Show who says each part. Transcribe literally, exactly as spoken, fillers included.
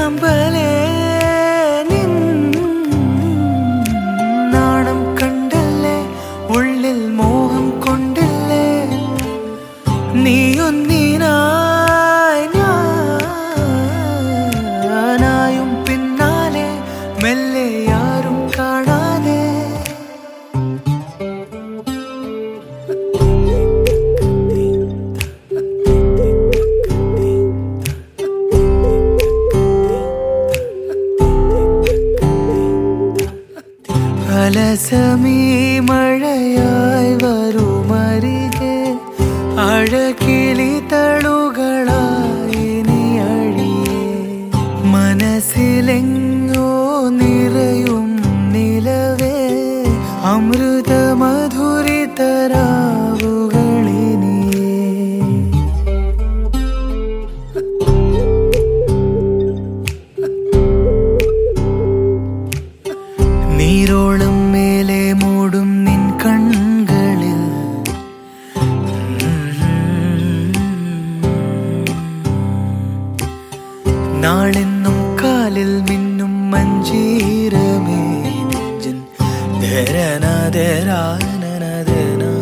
Speaker 1: കടമ്പലേ നിൻ നാണം കണ്ടല്ലേ ഉള്ളിൽ മോഹം കൊണ്ടല്ലേ നീയൊന്നിനായി ഞാനായും പിന്നാലെ മെല്ലെ യാരും കാണാതെ അലസമീ മഴയായി വരുമരികെ അഴകിളി തളുകളായി നീ അഴിയേ മനസ്സിലെങ്ങോ നിറയും നിലവേ അമൃത മധുരിതരാവുകളിനിയേ നീരോളം മേലെ മൂടും നിൻ കൺകളിൽ നാളെന്നും കാലിൽ മിന്നും മഞ്ചീരമേ നെഞ്ചിൻ ധരന ധരാനന ധന